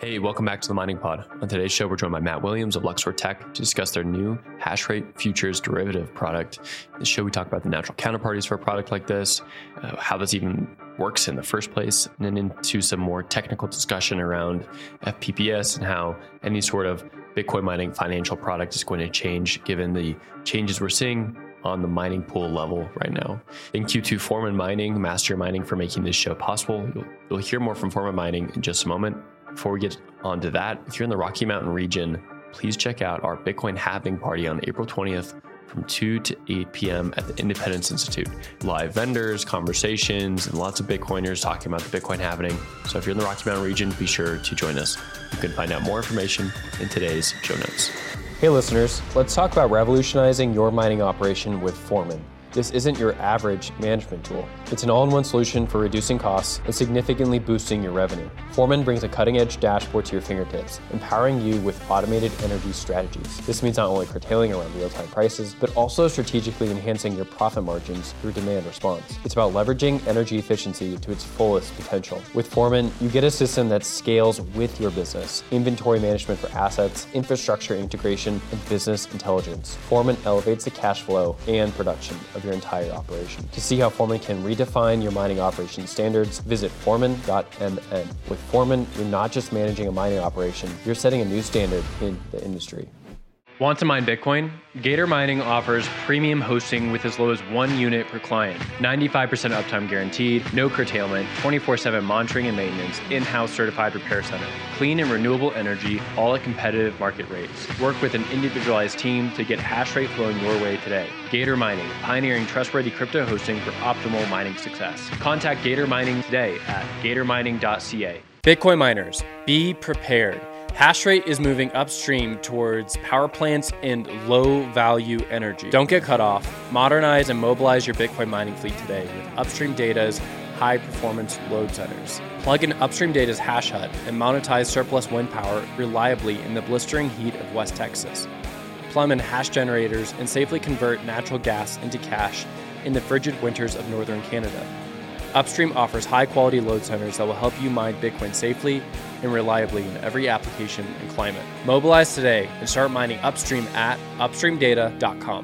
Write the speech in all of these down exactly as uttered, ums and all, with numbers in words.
Hey, welcome back to the Mining Pod. On today's show, we're joined by Matt Williams of Luxor Tech to discuss their new hash rate futures derivative product. In this show, we talk about the natural counterparties for a product like this, uh, how this even works in the first place, and then into some more technical discussion around F P P S and how any sort of Bitcoin mining financial product is going to change given the changes we're seeing on the mining pool level right now. Thank you to Foreman Mining, Master Mining, for making this show possible. You'll, you'll hear more from Foreman Mining in just a moment. Before we get onto that, if you're in the Rocky Mountain region, please check out our Bitcoin halving party on April twentieth from two to eight p.m. at the Independence Institute. Live vendors, conversations, and lots of Bitcoiners talking about the Bitcoin halving. So if you're in the Rocky Mountain region, be sure to join us. You can find out more information in today's show notes. Hey listeners, let's talk about revolutionizing your mining operation with Foreman. This isn't your average management tool. It's an all-in-one solution for reducing costs and significantly boosting your revenue. Foreman brings a cutting-edge dashboard to your fingertips, empowering you with automated energy strategies. This means not only curtailing around real-time prices, but also strategically enhancing your profit margins through demand response. It's about leveraging energy efficiency to its fullest potential. With Foreman, you get a system that scales with your business, inventory management for assets, infrastructure integration, and business intelligence. Foreman elevates the cash flow and production of your entire operation. To see how Foreman can redefine your mining operation standards, visit foreman dot m n. With Foreman, you're not just managing a mining operation, you're setting a new standard in the industry. Want to mine Bitcoin? Gator Mining offers premium hosting with as low as one unit per client, ninety-five percent uptime guaranteed, no curtailment, twenty-four seven monitoring and maintenance, in-house certified repair center, clean and renewable energy, all at competitive market rates. Work with an individualized team to get hash rate flowing your way today. Gator Mining, pioneering trustworthy crypto hosting for optimal mining success. Contact Gator Mining today at gator mining dot c a. Bitcoin miners, be prepared. Hashrate is moving upstream towards power plants and low-value energy. Don't get cut off. Modernize and mobilize your Bitcoin mining fleet today with Upstream Data's high-performance load centers. Plug in Upstream Data's hash hut and monetize surplus wind power reliably in the blistering heat of West Texas. Plumb in hash generators and safely convert natural gas into cash in the frigid winters of northern Canada. Upstream offers high-quality load centers that will help you mine Bitcoin safely and reliably in every application and climate. Mobilize today and start mining upstream at upstream data dot com.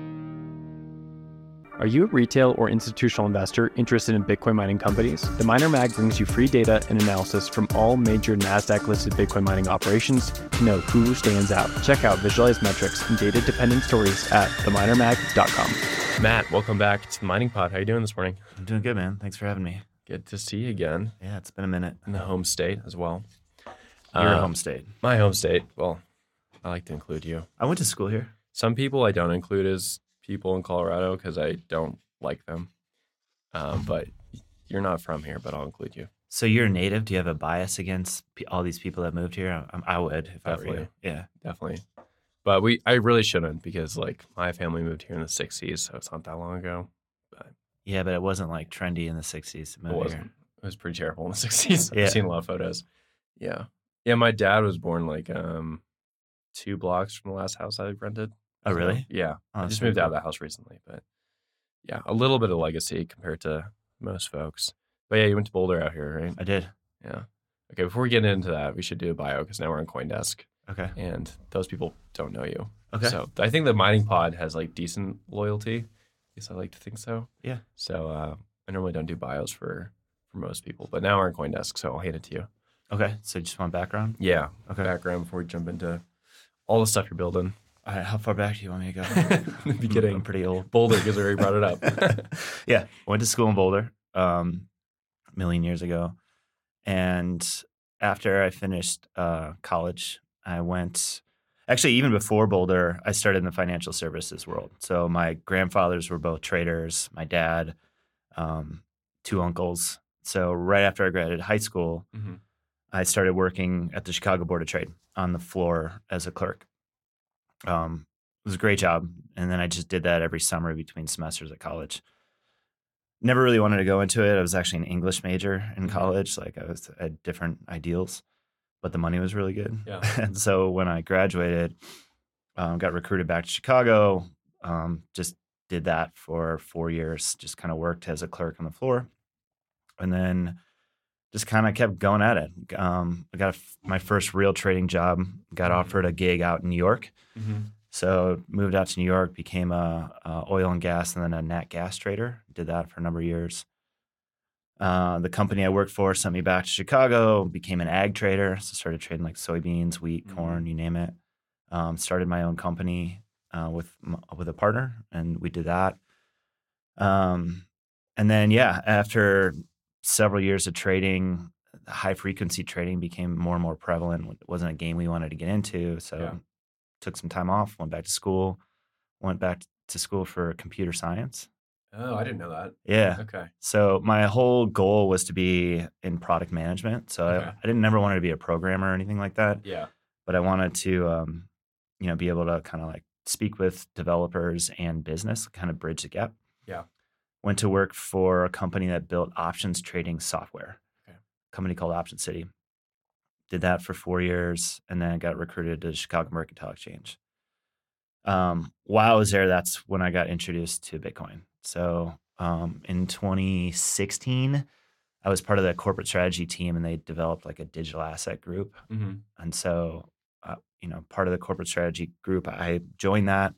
Are you a retail or institutional investor interested in Bitcoin mining companies? The Miner Mag brings you free data and analysis from all major NASDAQ-listed Bitcoin mining operations to know who stands out. Check out visualized metrics and data-dependent stories at the miner mag dot com. Matt, welcome back to the Mining Pod. How are you doing this morning? I'm doing good, man. Thanks for having me. Good to see you again. Yeah, it's been a minute. In the home state as well. Your uh, home state. My home state. Well, I like to include you. I went to school here. Some people I don't include as people in Colorado because I don't like them. Um, but you're not from here, but I'll include you. So you're a native. Do you have a bias against p- all these people that moved here? I, I would if I were Definitely. you. Yeah. Definitely. But we, I really shouldn't because like my family moved here in the sixties, so it's not that long ago. But Yeah, but it wasn't like trendy in the sixties to it move wasn't. here. It was pretty terrible in the sixties. Yeah. I've seen a lot of photos. Yeah. Yeah, my dad was born like um, two blocks from the last house I rented. Oh, So, really? yeah. Oh, I that's just really moved out of cool. the house recently, but yeah, a little bit of legacy compared to most folks. But yeah, you went to Boulder out here, right? I did. Yeah. Okay, before we get into that, we should do a bio because now we're on CoinDesk Okay. and those people don't know you. Okay. So I think the Mining Pod has like decent loyalty. At least I like to think so. Yeah. So uh, I normally don't do bios for, for most people, but now we're on CoinDesk, so I'll hand it to you. Okay. So just want background? Yeah. Okay. Background before we jump into all the stuff you're building. All right. How far back do you want me to go? The beginning. I'm pretty old. Boulder, because I already brought it up. Yeah. Went to school in Boulder um, a million years ago. And after I finished uh, college, I went, actually, even before Boulder, I started in the financial services world. So my grandfathers were both traders, my dad, um, two uncles. So right after I graduated high school, Mm-hmm. I started working at the Chicago Board of Trade on the floor as a clerk. Um, it was a great job. And then I just did that every summer between semesters at college. Never really wanted to go into it. I was actually an English major in Mhm. college. Like I was I had different ideals, but the money was really good. Yeah. And so when I graduated, um, got recruited back to Chicago, um, just did that for four years, just kind of worked as a clerk on the floor. And then just kind of kept going at it. Um, I got a f my first real trading job, got offered a gig out in New York. Mm-hmm. So moved out to New York, became a, a oil and gas and then a nat gas trader. Did that for a number of years. Uh, the company I worked for sent me back to Chicago, became an ag trader. So started trading like soybeans, wheat, Mm-hmm. corn, you name it. Um, started my own company uh, with with a partner, and we did that. Um, and then, yeah, after several years of trading, high frequency trading became more and more prevalent. It wasn't a game we wanted to get into. So Yeah. took some time off, went back to school, went back to school for computer science. Oh, I didn't know that. Yeah. Okay. So my whole goal was to be in product management. So Okay. I, I didn't never wanted to be a programmer or anything like that, Yeah. but I wanted to, um, you know, be able to kind of like speak with developers and business, kind of bridge the gap. Yeah. Went to work for a company that built options trading software, Okay. a company called Option City. Did that for four years and then got recruited to the Chicago Mercantile Exchange. Um, while I was there, that's when I got introduced to Bitcoin. So um, in twenty sixteen, I was part of the corporate strategy team, and they developed like a digital asset group. Mm-hmm. And so, uh, you know, part of the corporate strategy group, I joined that,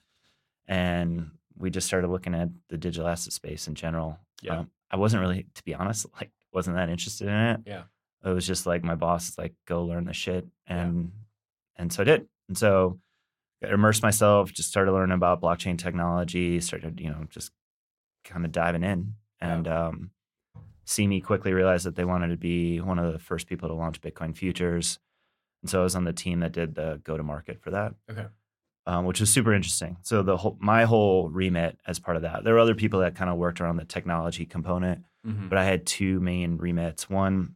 and we just started looking at the digital asset space in general. Yeah. Um, I wasn't really, to be honest, like wasn't that interested in it. Yeah. It was just like my boss is like, go learn the shit, and and so I did. And so I immersed myself, just started learning about blockchain technology, started, you know, just kind of diving in. And um, C M E quickly realized that they wanted to be one of the first people to launch Bitcoin futures. And so I was on the team that did the go-to-market for that, Okay. um, which was super interesting. So the whole, my whole remit as part of that, there were other people that kind of worked around the technology component, Mm-hmm. but I had two main remits. One,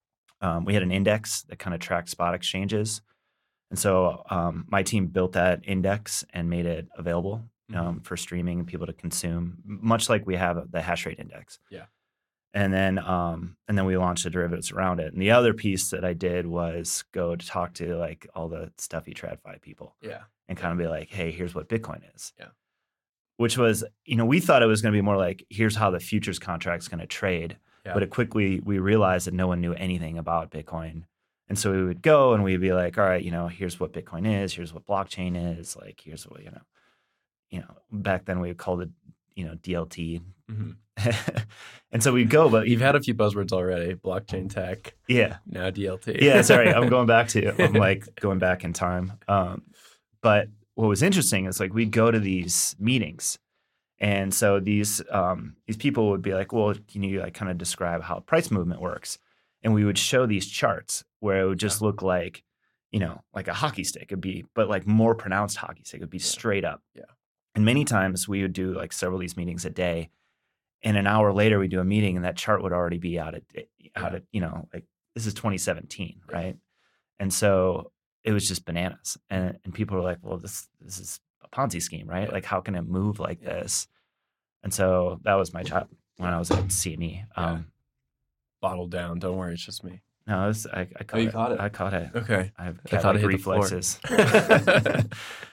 um, we had an index that kind of tracked spot exchanges. And so um, my team built that index and made it available um, for streaming and people to consume, much like we have the hash rate index. Yeah. And then um, and then we launched the derivatives around it. And the other piece that I did was go to talk to like all the stuffy TradFi people Yeah. and kind of be like, hey, here's what Bitcoin is. Yeah. Which was, you know, we thought it was going to be more like, here's how the futures contract's going to trade. Yeah. But it quickly, we realized that no one knew anything about Bitcoin. And so we would go and we'd be like, all right, you know, here's what Bitcoin is. Here's what blockchain is. Like, here's what, you know, you know, back then we called it, you know, D L T. Mm-hmm. And so we'd go, but You've had a few buzzwords already: blockchain tech, yeah, now D L T. yeah, sorry. I'm going back to, I'm like going back in time. Um, but what was interesting is like we'd go to these meetings. And so these um, these people would be like, well, can you like kind of describe how price movement works? And we would show these charts where it would just Yeah. look like, you know, like a hockey stick. It'd be, but like more pronounced hockey stick. It'd be Yeah. straight up. Yeah. And many times we would do like several of these meetings a day. And an hour later we do a meeting and that chart would already be out of, out Yeah. of, you know, like this is twenty seventeen, Yeah. right? And so it was just bananas. And and people were like, well, this this is a Ponzi scheme, right? Yeah. Like how can it move like Yeah. this? And so that was my job when I was at C M E. Yeah. Um, Bottled down. Don't worry, it's just me. no, it was, I, I caught you it. caught it? I caught it. Okay. I have I thought I cat-like hit the floor. reflexes.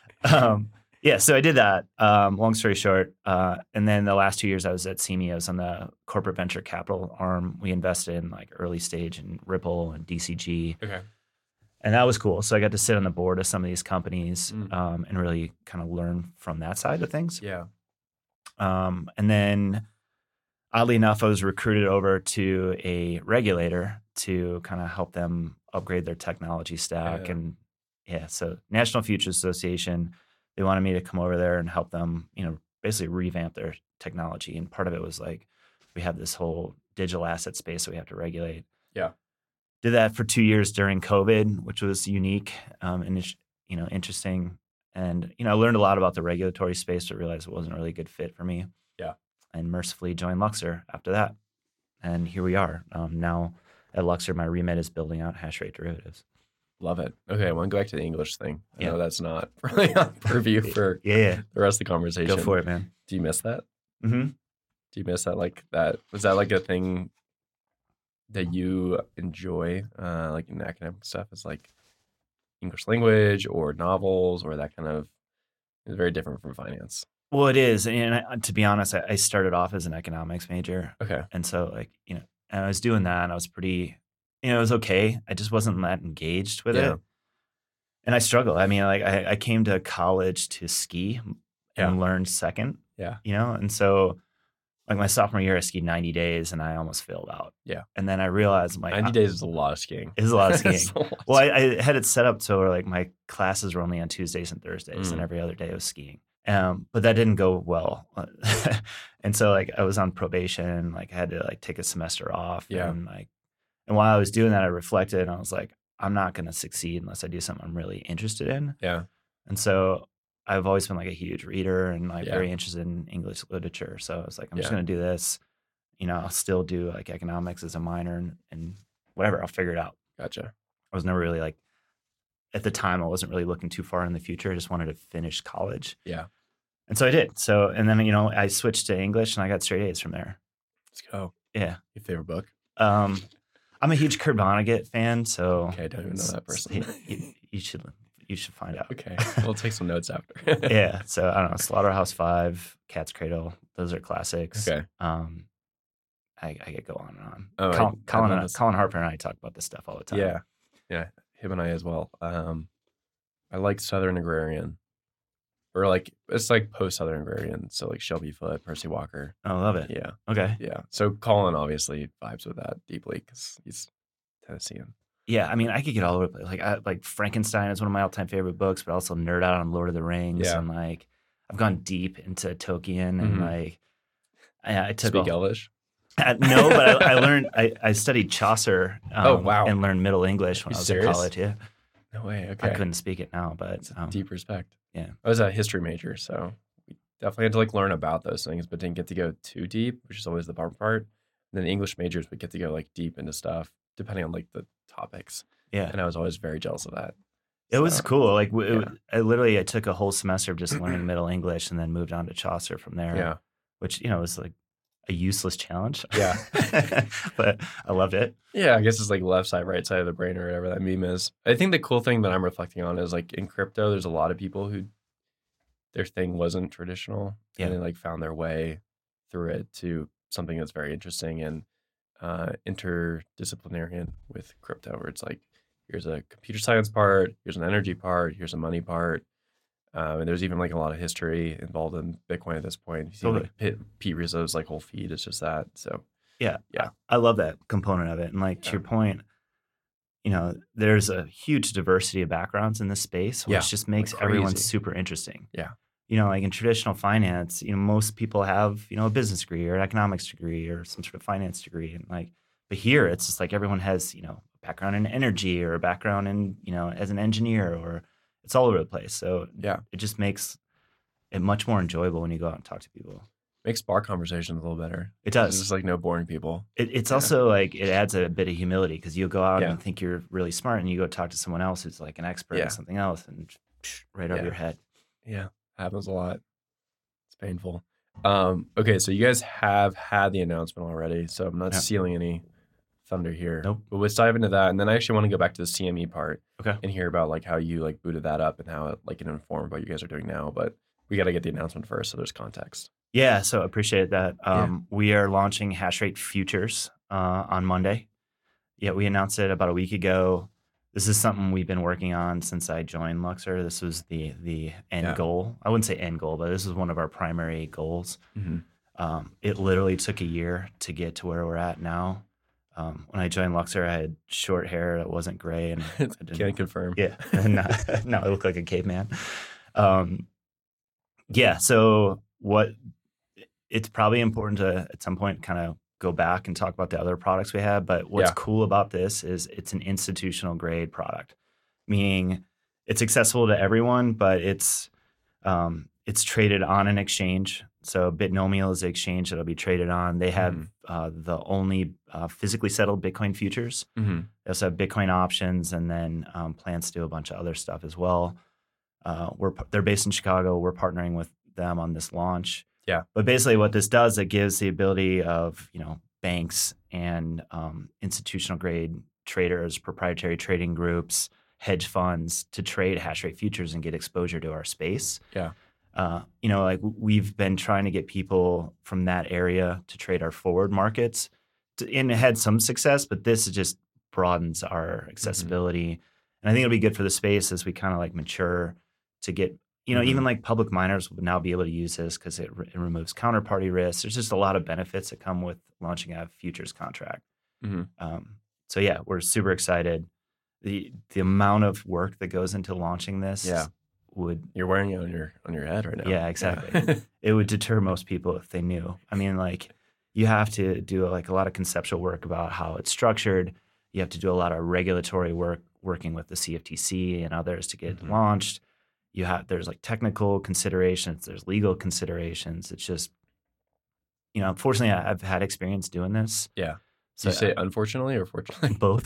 um, yeah, so I did that. Um, long story short, uh, and then the last two years I was at C M E, I was on the corporate venture capital arm. We invested in like early stage in Ripple and D C G, Okay. and that was cool. So I got to sit on the board of some of these companies Mm. um, and really kind of learn from that side of things. Yeah. Um, and then, oddly enough, I was recruited over to a regulator to kind of help them upgrade their technology stack. Yeah. And yeah, so National Futures Association, they wanted me to come over there and help them, you know, basically revamp their technology. And part of it was like, we have this whole digital asset space that we have to regulate. Yeah. Did that for two years during COVID, which was unique um, and, you know, interesting. And, you know, I learned a lot about the regulatory space, but realized it wasn't really a good fit for me. Yeah. And mercifully joined Luxor after that. And here we are. Um, now at Luxor, my remit is building out hash rate derivatives. Love it. Okay, I want to go back to the English thing. I Yeah. know that's not really on purview for Yeah, yeah. the rest of the conversation. Go for it, man. Do you miss that? Mm-hmm. Do you miss that? Like that? Was that like a thing that you enjoy, uh, like in academic stuff? Is like English language or novels or that kind of? It's very different from finance. Well, it is. And I, to be honest, I, I started off as an economics major. Okay. And so, like, you know, and I was doing that and I was pretty you know, it was okay. I just wasn't that engaged with Yeah. it. And I struggled. I mean, like I, I came to college to ski and Yeah. learn second, Yeah. you know? And so like my sophomore year, I skied ninety days and I almost failed out. Yeah. And then I realized I'm like, ninety I- days is a lot of skiing. is a lot of skiing. It's a lot of Well, I, I had it set up so like my classes were only on Tuesdays and Thursdays, Mm. and every other day I was skiing. Um, but that didn't go well, and so like I was on probation. Like I had to like take a semester off. Yeah. And like, and while I was doing that, I reflected and I was like, I'm not going to succeed unless I do something I'm really interested in. Yeah. And so I've always been like a huge reader and like Yeah. very interested in English literature. So I was like, I'm just Yeah. going to do this. You know, I'll still do like economics as a minor and, and whatever. I'll figure it out. Gotcha. I was never really like, at the time, I wasn't really looking too far in the future. I just wanted to finish college. Yeah. And so I did. So, and then, you know, I switched to English and I got straight A's from there. Let's go. Yeah. Your favorite book? Um, I'm a huge Kurt Vonnegut fan. So Okay, I don't even know that person. you, you should, you should find out. Okay. We'll take some notes after. Yeah. So I don't know. Slaughterhouse Five, Cat's Cradle. Those are classics. Okay. Um, I, I could go on and on. Oh, I- Colin, I Colin, love and- this. Colin Harper and I talk about this stuff all the time. Yeah. Yeah. Him and I as well. Um, I like Southern Agrarian. Or like, it's like post-Southern Agrarian. So like Shelby Foote, Percy Walker. I love it. Yeah. Okay. Yeah. So Colin obviously vibes with that deeply because he's Tennessean. Yeah, I mean, I could get all over the place. Like, I, like Frankenstein is one of my all-time favorite books, but I also nerd out on Lord of the Rings, Yeah. and like, I've gone deep into Tolkien, and Mhm. like, I, I took Speak a, Elvish? Uh, no, but I, I learned. I, I studied Chaucer. Um, Oh, wow. And learned Middle English when You I was serious? in college. Yeah, No way. I Okay. couldn't speak it now, but It's um, deep respect. yeah. I was a history major, so we definitely had to like learn about those things, but didn't get to go too deep, which is always the bummer part. And then English majors would get to go like deep into stuff, depending on like the topics. yeah. And I was always very jealous of that. It was So, cool. Like, w- it, yeah. I literally, I took a whole semester of just learning Middle English, and then moved on to Chaucer from there. Yeah. Which, you know, was like a useless challenge. Yeah. But I loved it. Yeah, I guess it's like left side, right side of the brain or whatever that meme is. I think the cool thing that I'm reflecting on is like in crypto, there's a lot of people who their thing wasn't traditional. Yeah. And they like found their way through it to something that's very interesting and uh, interdisciplinary with crypto, where it's like, here's a computer science part, here's an energy part, here's a money part. Um, and there's even like a lot of history involved in Bitcoin at this point. You see Totally. like Pete, Pete Rizzo's like whole feed is just that. So Yeah. Yeah. I love that component of it. And like to Yeah. your point, you know, there's a huge diversity of backgrounds in this space, which Yeah, just makes like everyone crazy. super interesting. Yeah. You know, like in traditional finance, you know, most people have, you know, a business degree or an economics degree or some sort of finance degree. And like, but here it's just like everyone has, you know, a background in energy or a background in, you know, as an engineer, or it's all over the place. So yeah, it just makes it much more enjoyable when you go out and talk to people. makes bar conversations a little better. It There's does. just like no boring people. It, it's Yeah. also like it adds a bit of humility because you'll go out Yeah. and think you're really smart, and you go talk to someone else who's like an expert Yeah. in something else, and psh, right over Yeah. your head. Yeah, happens a lot. It's painful. Um, okay, so you guys have had the announcement already, so I'm not Yeah. stealing any thunder here. Nope. But let's dive into that, and then I actually want to go back to the C M E part. Okay. And hear about like how you like booted that up and how it like it informed what you guys are doing now. But we got to get the announcement first, so there's context. Yeah, so appreciate that. Yeah. Um, We are launching Hashrate Futures uh, on Monday. Yeah, we announced it about a week ago. This is something we've been working on since I joined Luxor. This was the the end Yeah. goal. I wouldn't say end goal, but this is one of our primary goals. Mm-hmm. Um, it literally took a year to get to where we're at now. Um, when I joined Luxor, I had short hair that wasn't gray, and I didn't, Can't confirm. yeah, no, no, I look like a caveman. Um, yeah, so what? It's probably important to at some point kind of go back and talk about the other products we have. But what's Yeah. cool about this is it's an institutional grade product, meaning it's accessible to everyone, but it's um, it's traded on an exchange. So Bitnomial is the exchange that'll be traded on. They have Mhm. uh, the only uh, physically settled Bitcoin futures. Mm-hmm. They also have Bitcoin options, and then um, plans to do a bunch of other stuff as well. Uh, we're they're based in Chicago. We're partnering with them on this launch. Yeah. But basically, what this does, it gives the ability of you know banks and um, institutional grade traders, proprietary trading groups, hedge funds to trade hash rate futures and get exposure to our space. Yeah. Uh, you know, like we've been trying to get people from that area to trade our forward markets, to, and it had some success. But this is just broadens our accessibility. Mm-hmm. And I think it'll be good for the space as we kind of like mature to get, you know, mm-hmm. even like public miners will now be able to use this because it, re- it removes counterparty risk. There's just a lot of benefits that come with launching a futures contract. Mm-hmm. Um, so yeah, we're super excited. The the amount of work that goes into launching this yeah. would you're wearing it on your on your head right now. Yeah, exactly. Yeah. It would deter most people if they knew. I mean, like you have to do like a lot of conceptual work about how it's structured. You have to do a lot of regulatory work working with the C F T C and others to get mm-hmm. launched. You have there's like technical considerations, there's legal considerations. It's just, you know, fortunately I've had experience doing this. Yeah. So you say unfortunately or fortunately? Both.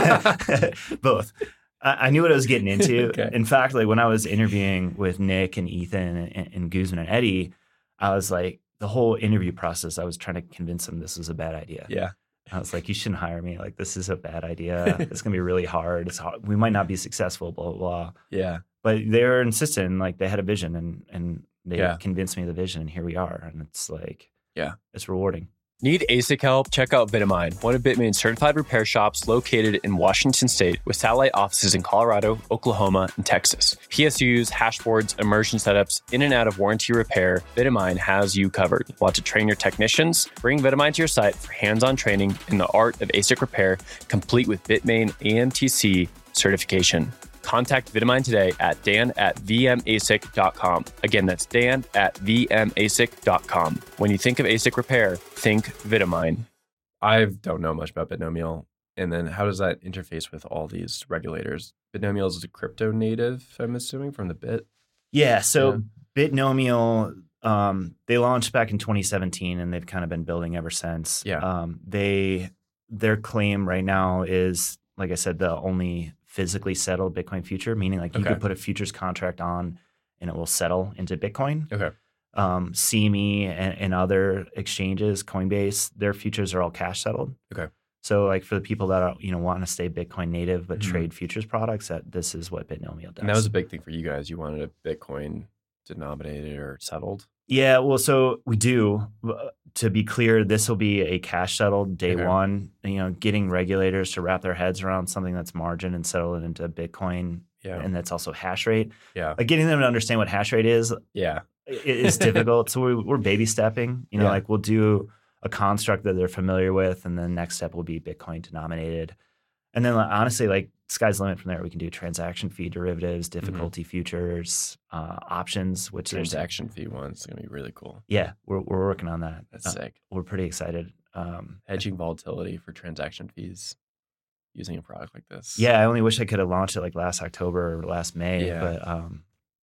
Both. I, I knew what I was getting into. Okay. In fact, like when I was interviewing with Nick and Ethan and, and Guzman and Eddie, I was like, the whole interview process, I was trying to convince them this was a bad idea. Yeah. I was like, you shouldn't hire me. Like, this is a bad idea. It's going to be really hard. It's hard. We might not be successful, blah, blah, blah. Yeah. But they were insistent, and like they had a vision and, and they yeah. convinced me of the vision, and here we are. And it's like, yeah, it's rewarding. Need A S I C help? Check out Vitamine, one of Bitmain's certified repair shops located in Washington State with satellite offices in Colorado, Oklahoma, and Texas. P S Us, hashboards, immersion setups, in and out of warranty repair, Vitamine has you covered. Want to train your technicians? Bring Vitamine to your site for hands-on training in the art of A S I C repair, complete with Bitmain A M T C certification. Contact Vitamine today at dan at v m a s i c dot com. Again, that's dan at v m a s i c dot com. When you think of A S I C repair, think Vitamine. I don't know much about Bitnomial. And then how does that interface with all these regulators? Bitnomial is a crypto native, I'm assuming, from the Bit? Yeah, so yeah. Bitnomial, um, they launched back in twenty seventeen, and they've kind of been building ever since. Yeah. Um, they Their claim right now is, like I said, the only physically settled Bitcoin future, meaning like you okay. could put a futures contract on and it will settle into Bitcoin. Okay. Um, C M E and, and other exchanges, Coinbase, their futures are all cash settled. Okay. So like for the people that are, you know, want to stay Bitcoin native but mm-hmm. trade futures products, that this is what Bitnomial does. And that was a big thing for you guys. You wanted a Bitcoin denominated or settled? Yeah, well, so we do. To be clear, this will be a cash settled day okay. one. You know, getting regulators to wrap their heads around something that's margin and settle it into Bitcoin, yeah. and that's also hash rate. Yeah, like getting them to understand what hash rate is. Yeah, is difficult. So we, we're baby stepping. You know, yeah. like we'll do a construct that they're familiar with, and then next step will be Bitcoin denominated. And then like, honestly, like sky's the limit from there. We can do transaction fee derivatives, difficulty mm-hmm. futures, uh, options, which transaction fee one's going to be really cool. Yeah, we're we're working on that. That's uh, sick. We're pretty excited. Um, Hedging volatility for transaction fees using a product like this. Yeah, I only wish I could have launched it like last October or last May. Yeah. But um,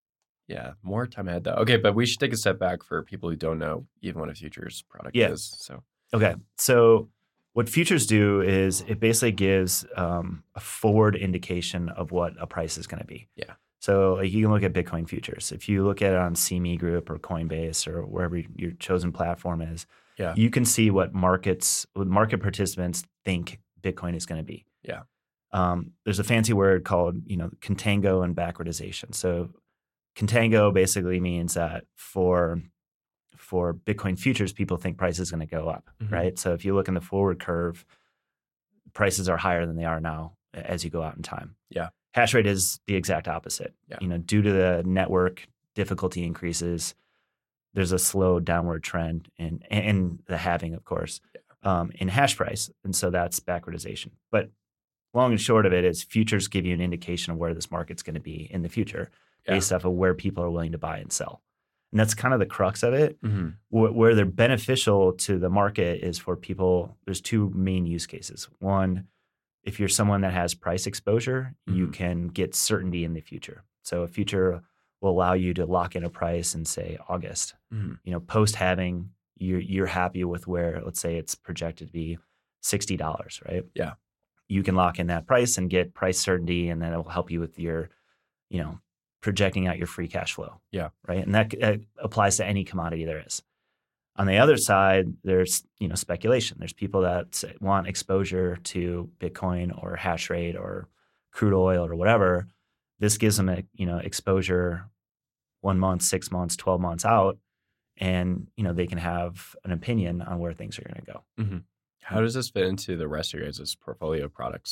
yeah, more time ahead though. Okay, but we should take a step back for people who don't know even what a futures product yeah. is. So okay, so. What futures do is it basically gives um, a forward indication of what a price is going to be. Yeah. So like you can look at Bitcoin futures. If you look at it on C M E Group or Coinbase or wherever your chosen platform is, yeah. you can see what markets, what market participants think Bitcoin is going to be. Yeah. Um, there's a fancy word called, you know, contango and backwardization. So contango basically means that for for Bitcoin futures, people think price is going to go up, mm-hmm. right? So if you look in the forward curve, prices are higher than they are now as you go out in time. Yeah. Hash rate is the exact opposite. Yeah. You know, due to the network difficulty increases, there's a slow downward trend in, in the halving, of course, yeah. um, in hash price. And so that's backwardization. But long and short of it is futures give you an indication of where this market's going to be in the future yeah. based off of where people are willing to buy and sell. And that's kind of the crux of it. Mm-hmm. Wh- where they're beneficial to the market is for people, there's two main use cases. One, if you're someone that has price exposure, mm-hmm. you can get certainty in the future. So a future will allow you to lock in a price in, say, August. Mm-hmm. You know, post-halving, you're, you're happy with where, let's say it's projected to be sixty dollars, right? Yeah. You can lock in that price and get price certainty, and then it will help you with your, you know, projecting out your free cash flow. Yeah. Right. And that, that applies to any commodity there is. On the other side, there's, you know, speculation. There's people that want exposure to Bitcoin or hash rate or crude oil or whatever. This gives them, a, you know, exposure one month, six months, twelve months out. And, you know, they can have an opinion on where things are going to go. Mm-hmm. How does this fit into the rest of your guys' portfolio of products?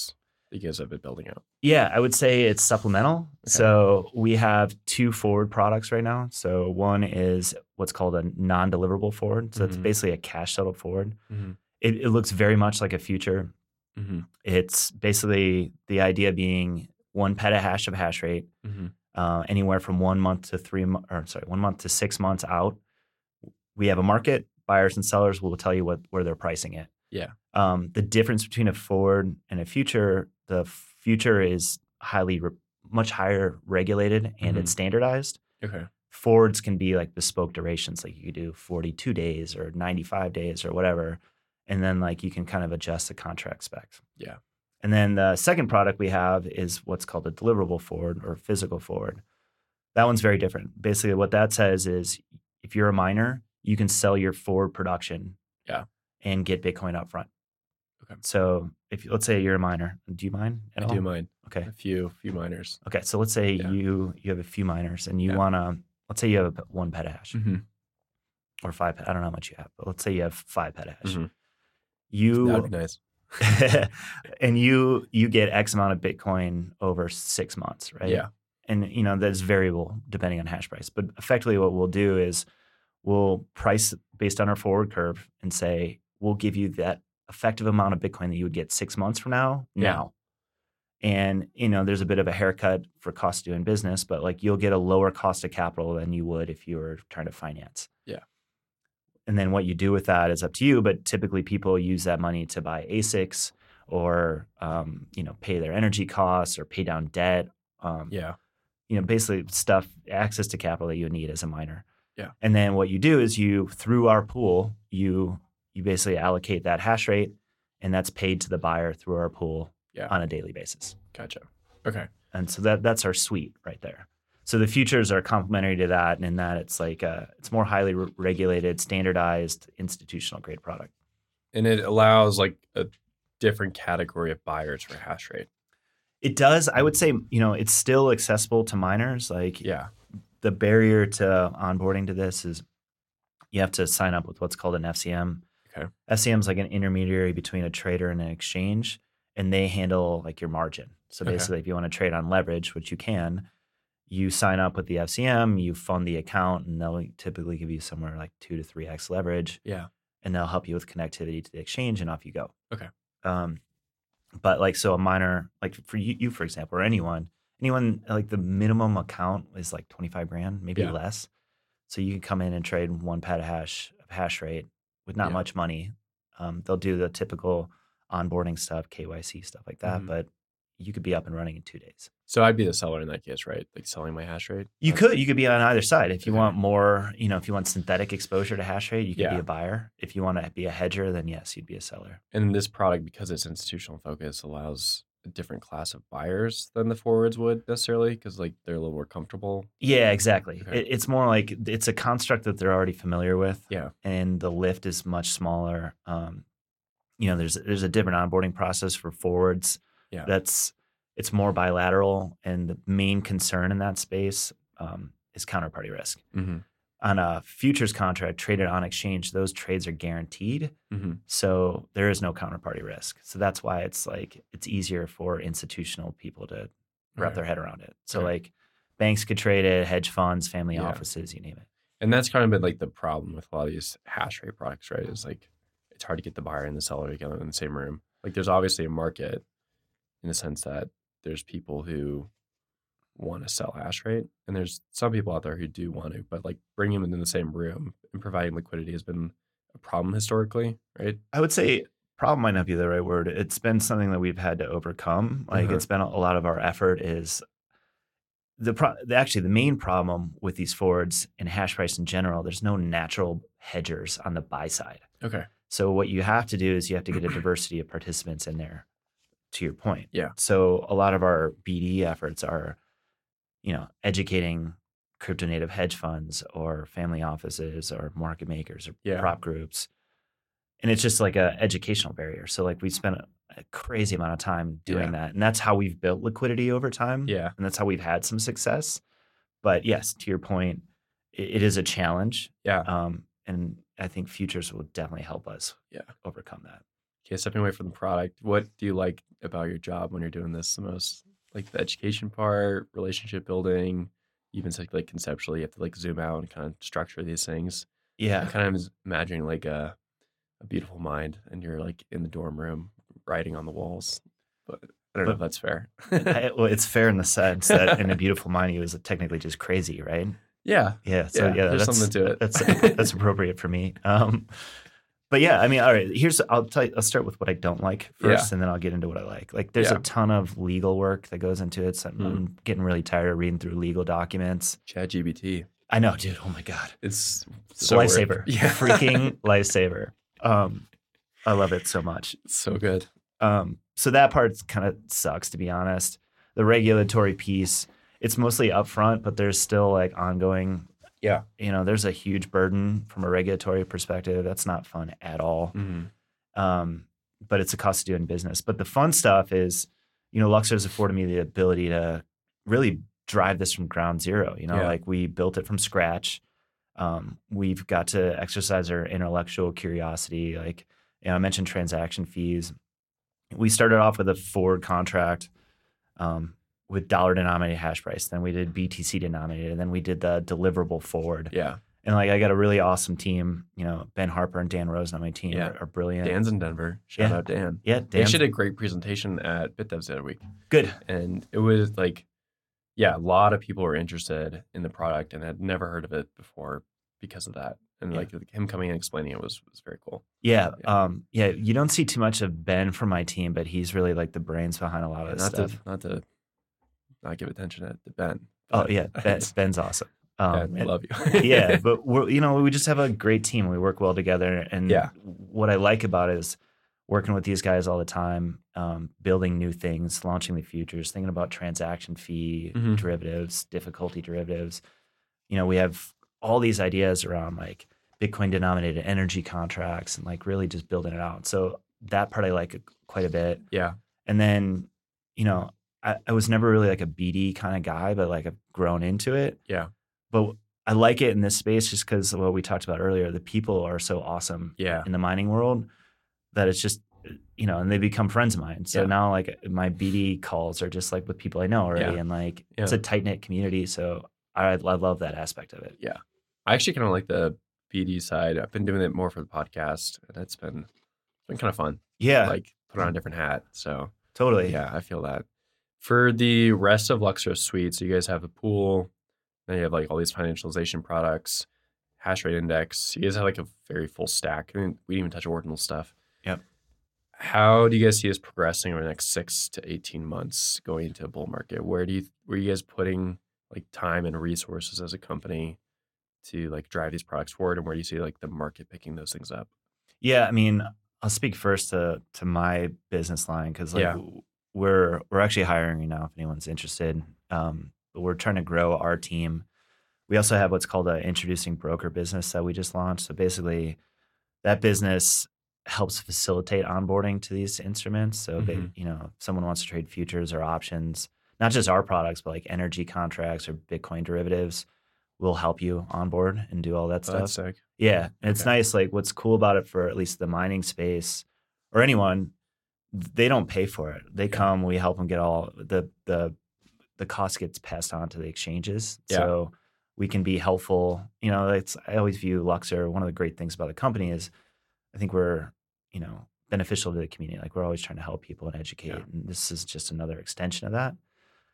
that you guys have been building out? Yeah, I would say it's supplemental. Okay. So we have two forward products right now. So one is what's called a non-deliverable forward. So mm-hmm. it's basically a cash settled forward. Mm-hmm. It, it looks very much like a future. Mm-hmm. It's basically the idea being one petahash of hash rate, mm-hmm. uh, anywhere from one month to three, mo- or sorry, one month to six months out. We have a market. Buyers and sellers will tell you what where they're pricing it. Yeah. Um, the difference between a forward and a future, the future is highly, re- much higher regulated and mm-hmm. it's standardized. Okay. Forwards can be like bespoke durations, like you could do forty-two days or ninety-five days or whatever. And then like you can kind of adjust the contract specs. Yeah. And then the second product we have is what's called a deliverable forward or physical forward. That one's very different. Basically what that says is if you're a miner, you can sell your forward production. Yeah. And get Bitcoin up front. Okay. So if let's say you're a miner, do you mine at I all? do mine. Okay. A few, few miners. Okay. So let's say yeah. you you have a few miners and you yeah. want to, let's say you have one petahash mm-hmm. or five. I don't know how much you have, but let's say you have five petahash. Mm-hmm. You that would be nice. and you you get X amount of Bitcoin over six months, right? Yeah. And you know that's variable depending on hash price. But effectively, what we'll do is we'll price based on our forward curve and say, we'll give you that effective amount of Bitcoin that you would get six months from now, yeah. now. And, you know, there's a bit of a haircut for cost of doing business, but like you'll get a lower cost of capital than you would if you were trying to finance. Yeah. And then what you do with that is up to you, but typically people use that money to buy A S I Cs or, um, you know, pay their energy costs or pay down debt. Um, yeah. You know, basically stuff, access to capital that you would need as a miner. Yeah. And then what you do is you, through our pool, you you basically allocate that hash rate, and that's paid to the buyer through our pool yeah. on a daily basis. Gotcha. Okay. And so that that's our suite right there. So the futures are complementary to that, and in that it's like a, it's more highly re- regulated, standardized, institutional grade product. And it allows like a different category of buyers for hash rate. It does. I would say, you know, it's still accessible to miners. Like, yeah. The barrier to onboarding to this is you have to sign up with what's called an F C M. Okay. F C M is like an intermediary between a trader and an exchange, and they handle like your margin. So basically, okay. if you want to trade on leverage, which you can, you sign up with the F C M, you fund the account, and they'll typically give you somewhere like two to three X leverage. Yeah. And they'll help you with connectivity to the exchange, and off you go. Okay. Um, but like, so a miner, like for you, you for example, or anyone, anyone, like the minimum account is like twenty-five grand, maybe yeah. less. So you can come in and trade one petahash of hash rate with not yeah. much money. Um, they'll do the typical onboarding stuff, K Y C stuff like that, mm-hmm. but you could be up and running in two days. So I'd be the seller in that case, right? Like selling my hash rate? You could. You could be on either side. If you okay. want more, you know, if you want synthetic exposure to hash rate, you could yeah. be a buyer. If you want to be a hedger, then yes, you'd be a seller. And this product, because it's institutional focus, allows a different class of buyers than the forwards would necessarily, because like they're a little more comfortable. Yeah, exactly. Okay. It, it's more like it's a construct that they're already familiar with. Yeah. And the lift is much smaller. Um, you know, there's there's a different onboarding process for forwards. Yeah. That's it's more bilateral, and the main concern in that space um, is counterparty risk. Mm-hmm. On a futures contract traded on exchange, those trades are guaranteed. Mm-hmm. So there is no counterparty risk. So that's why it's like it's easier for institutional people to wrap right. their head around it. So right. like banks could trade it, hedge funds, family yeah. offices, you name it. And that's kind of been like the problem with a lot of these hash rate products, right? Is like it's hard to get the buyer and the seller together in the same room. Like there's obviously a market in the sense that there's people who want to sell hash rate, and there's some people out there who do want to, but like bringing them in the same room and providing liquidity has been a problem historically, right? I would say problem might not be the right word. It's been something that we've had to overcome. Like uh-huh. it's been a, a lot of our effort is the, pro- the actually the main problem with these forwards and hash price in general. There's no natural hedgers on the buy side. Okay. So what you have to do is you have to get a diversity of participants in there. To your point, yeah. So a lot of our B D efforts are, you know, educating crypto native hedge funds or family offices or market makers or yeah. prop groups. And it's just like a educational barrier. So like we spent a, a crazy amount of time doing yeah. that. And that's how we've built liquidity over time. Yeah. And that's how we've had some success. But yes, to your point, it, it is a challenge. Yeah. Um, and I think futures will definitely help us yeah. overcome that. okay, stepping away from the product, what do you like about your job when you're doing this the most? Like the education part, relationship building, even like, like conceptually, you have to like zoom out and kind of structure these things. I Yeah. kind of was imagining like a, a beautiful mind and you're like in the dorm room writing on the walls. But I don't know But if that's fair. I, well, it's fair in the sense that in A Beautiful Mind, he was technically just crazy, right? yeah. Yeah. So Yeah, yeah, there's that's, something to it. that's that's appropriate for me. Um, but yeah, I mean, all right. Here's I'll tell you. I'll start with what I don't like first, Yeah. and then I'll get into what I like. Like, there's Yeah. a ton of legal work that goes into it. So I'm, Mm. I'm getting really tired of reading through legal documents. ChatGPT. I know, dude. Oh my god, It's it's so a worth- lifesaver. Yeah. Freaking lifesaver. Um, I love it so much. It's so good. Um, so that part kind of sucks, to be honest. The regulatory piece, it's mostly upfront, but there's still like ongoing. Yeah. You know, there's a huge burden from a regulatory perspective. That's not fun at all. hmm Um, but it's a cost of doing business. But the fun stuff is, you know, Luxor has afforded me the ability to really drive this from ground zero. You know, Yeah. like we built it from scratch. Um, we've got to exercise our intellectual curiosity. Like, you know, I mentioned transaction fees. We started off with a forward contract um, with dollar denominated hash price. Then we did B T C denominated, and then we did the deliverable forward. Yeah. And like I got a really awesome team. You know, Ben Harper and Dan Rose on my team Yeah. are, are brilliant. Dan's in Denver. Shout Yeah. out Dan. yeah, They Dan. actually did a great presentation at BitDevs the other week. Good. And it was like, yeah, a lot of people were interested in the product and had never heard of it before because of that. And Yeah. like him coming and explaining it was was very cool. Yeah, Yeah. um, yeah. You don't see too much of Ben from my team, but he's really like the brains behind a lot Yeah, of this not stuff. to not to not give attention to, to Ben. Oh but yeah, Ben, Ben's awesome. Um, yeah, we and- love you. yeah, but we're you know we just have a great team. We work well together, and Yeah. what I like about it is working with these guys all the time, um, building new things, launching the futures, thinking about transaction fee Mhm. derivatives, difficulty derivatives. You know, we have all these ideas around like Bitcoin denominated energy contracts and like really just building it out. So that part I like quite a bit. yeah. And then, you know, I, I was never really like a B D kind of guy, but like I've grown into it. Yeah. But I like it in this space just because of what we talked about earlier. The people are so awesome Yeah. in the mining world that it's just, you know, and they become friends of mine. So Yeah. now like my B D calls are just like with people I know already. Yeah. And like Yeah. it's a tight knit community. So I, I love that aspect of it. I actually kind of like the B D side. I've been doing it more for the podcast and it's been it's been kind of fun. Yeah, Like put on a different hat. So totally. yeah, I feel that. For the rest of Luxor Suite, so you guys have a pool, then you have like all these financialization products, hash rate index. You guys have like a very full stack. I mean, we didn't even touch ordinal stuff. Yep. How do you guys see this progressing over the next six to eighteen months going into a bull market? Where do you where are you guys putting like time and resources as a company to like drive these products forward, and where do you see like the market picking those things up? Yeah, I mean, I'll speak first to to my business line because like Yeah. w- we're we're actually hiring right now if anyone's interested. Um, but we're trying to grow our team. We also have what's called a introducing broker business that we just launched. So basically, that business helps facilitate onboarding to these instruments. So they, Mhm. you know, if someone wants to trade futures or options, not just our products, but like energy contracts or Bitcoin derivatives, we'll help you onboard and do all that Oh, stuff. that's sick. Yeah, and it's Okay. nice. Like, what's cool about it for at least the mining space or anyone, they don't pay for it. They Yeah. come, we help them get all the the the cost gets passed on to the exchanges. Yeah. So we can be helpful. You know, it's I always view Luxor. One of the great things about the company is, I think we're you know beneficial to the community. Like we're always trying to help people and educate, Yeah. and this is just another extension of that.